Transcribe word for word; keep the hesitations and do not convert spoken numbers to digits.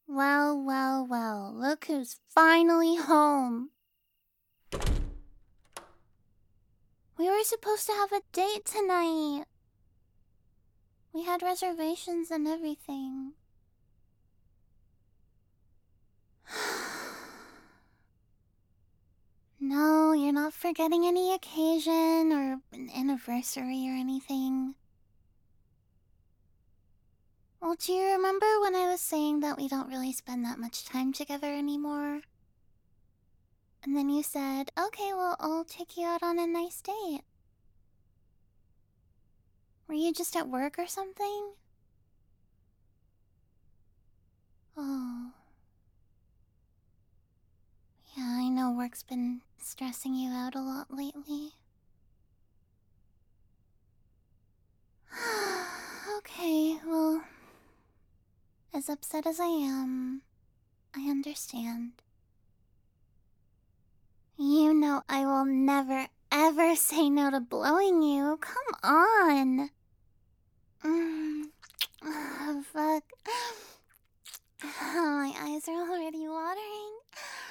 Well, well, well, look who's finally home. We were supposed to have a date tonight. We had reservations and everything. No, you're not forgetting any occasion or an anniversary or anything. Well, do you remember when I was saying that we don't really spend that much time together anymore? And then you said, okay, well, I'll take you out on a nice date. Were you just at work or something? Oh. Yeah, I know work's been stressing you out a lot lately. Okay, well, as upset as I am, I understand. You know I will never, ever say no to blowing you. Come on. Mm. Oh, fuck. My eyes are already watering.